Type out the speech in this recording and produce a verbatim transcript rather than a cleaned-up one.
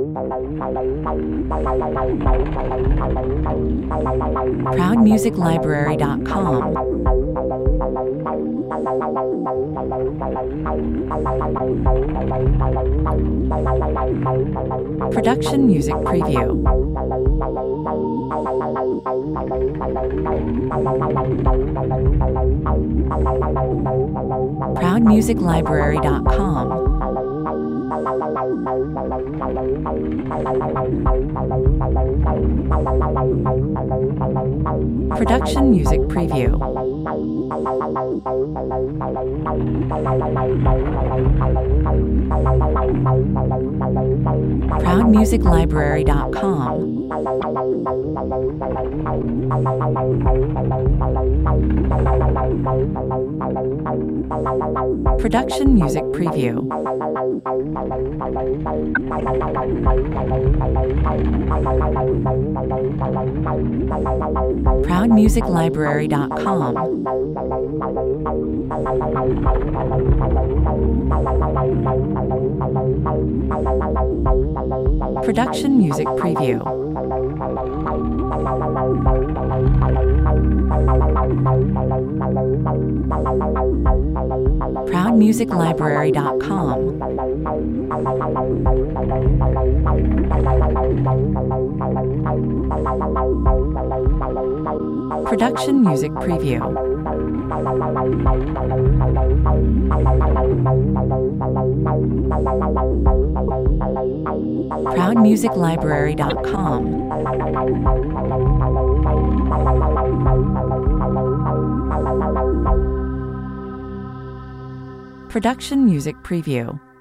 proud music library dot com. Production music preview. proud music library dot com. Production music preview. proud music library dot com. Production music preview. proud music library dot com. Production music preview. proud music library dot com. Production music preview. proud music library dot com. Production music preview.